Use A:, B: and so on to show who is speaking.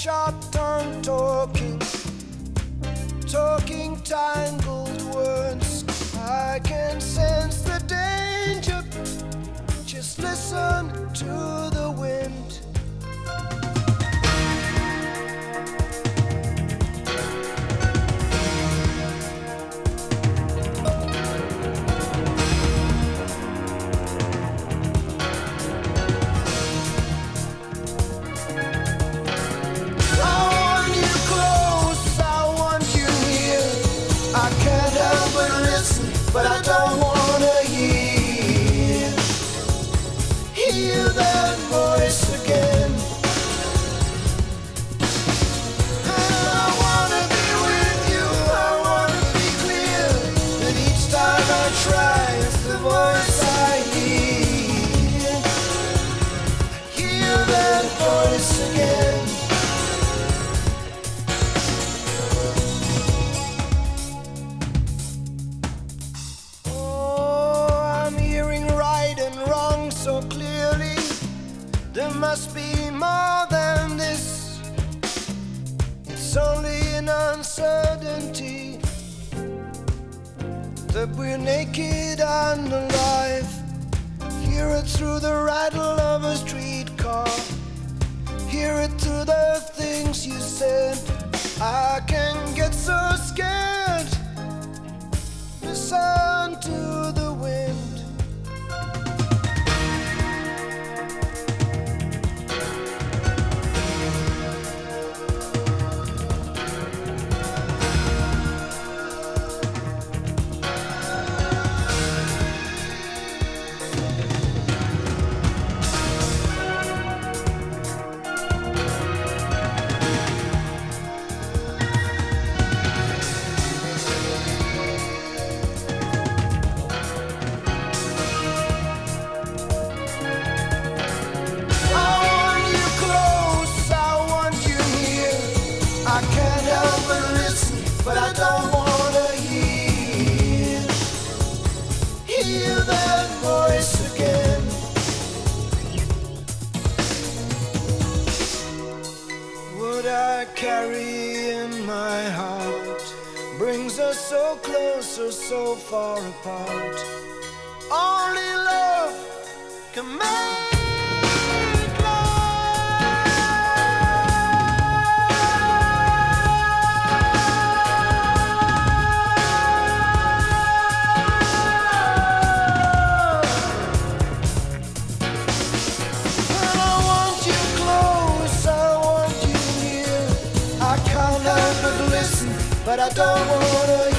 A: sharp tongue talking tangled words. I can sense the danger. Just listen to the wind. But I don't wanna hear that voice again. And I wanna be with you, I wanna be clear. That each time I try, it's the voice I hear that voice again. So clearly, there must be more than this. It's only an uncertainty that we're naked and alive. Hear it through the rattle of a streetcar. Hear it through the things you said. I can get so scared. Listen to the wind. I can't help but listen, but I don't wanna hear that voice again. What I carry in my heart brings us so close or so far apart. Only love can make. But I don't wanna